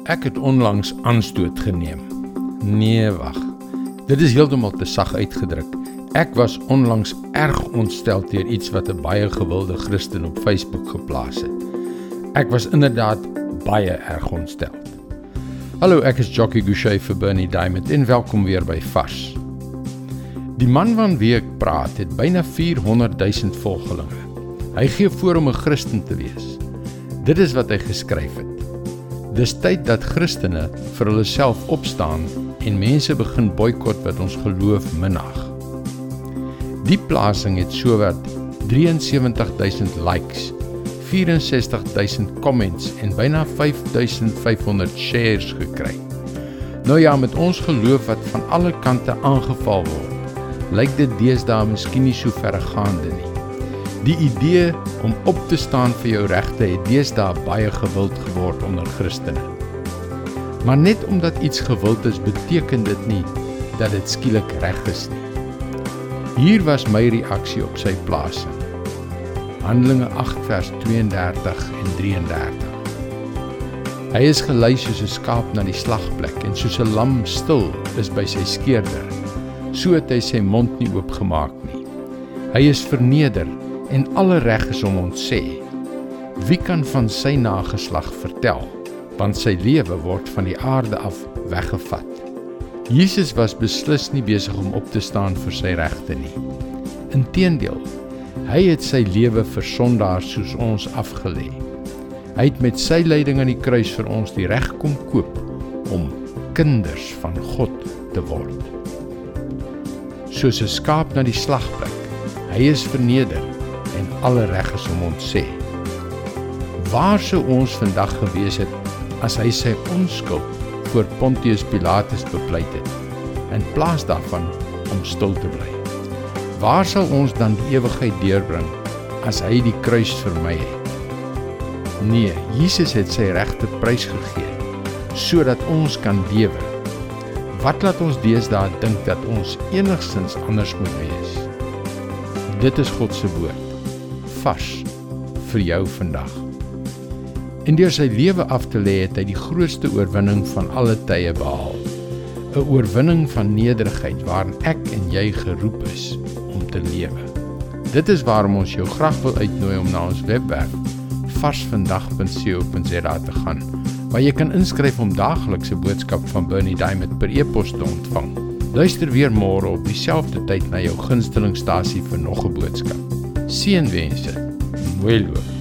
Ek het onlangs aanstoot geneem. Nee, wag. Dit is heeltemal te sag uitgedruk. Ek was onlangs erg ontstel deur iets wat 'n baie gewilde Christen op Facebook geplaas het. Ek was inderdaad baie erg ontstel. Hallo, ek is Jockey Gouchee vir Bernie Diamond en welkom weer by Vars. Die man van wie ek praat het byna 400,000 volgelinge. Hy gee voor om 'n Christen te wees. Dit is wat hy geskryf het. Dis tyd dat Christene vir hulle self opstaan en mense begin boikot wat ons geloof minag. Die plasing het sowat 73,000 likes, 64,000 comments en byna 5,500 shares gekry. Nou ja, met ons geloof wat van alle kante aangeval word, lyk dit deesdae miskien nie so verregaande nie. Die idee om op te staan vir jou regte het deesdae baie gewild geword onder Christene. Maar net omdat iets gewild is, beteken dit nie dat dit skielik reg is nie. Hier was my reaksie op sy plasing. Handelinge 8 vers 32 en 33. Hy is gelei soos 'n skaap na die slagplek en soos 'n lam stil is by sy skeerder. So het hy sy mond nie oopgemaak nie. Hy is verneder en alle reg is om ontsê. Wie kan van sy nageslag vertel, want sy lewe word van die aarde af weggevat. Jesus was beslis nie besig om op te staan vir sy regte nie. Inteendeel, hy het sy lewe vir sondaars soos ons afgelê. Hy het met sy lyding aan die kruis vir ons die reg kom koop om kinders van God te word. Soos 'n skaap na die slagplek, hy is verneder en alle reg is om ontsê. Waar sou ons vandag gewees het as hy sy onskuld voor Pontius Pilatus bepleit het, in plaas daarvan om stil te bly? Waar sal ons dan die ewigheid deurbring as hy die kruis vermy het? Nee, Jesus het sy regte prys gegee, sodat ons kan lewe. Wat laat ons deesdae dink dat ons enigstens anders moet wees? Dit is God se woord, vars vir jou vandag. En deur sy lewe af te lê het hy die grootste oorwinning van alle tye behaal. 'n Oorwinning van nederigheid waarin ek en jy geroep is om te lewe. Dit is waarom ons jou graag wil uitnooi om na ons webwerf varsvandag.co.za te gaan, waar jy kan inskryf om daaglikse boodskap van Bernie Diamond per e-pos te ontvang. Luister weer môre op dieselfde tyd na jou gunstelingstasie vir nog 'n boodskap. Seënwense, mooi loop.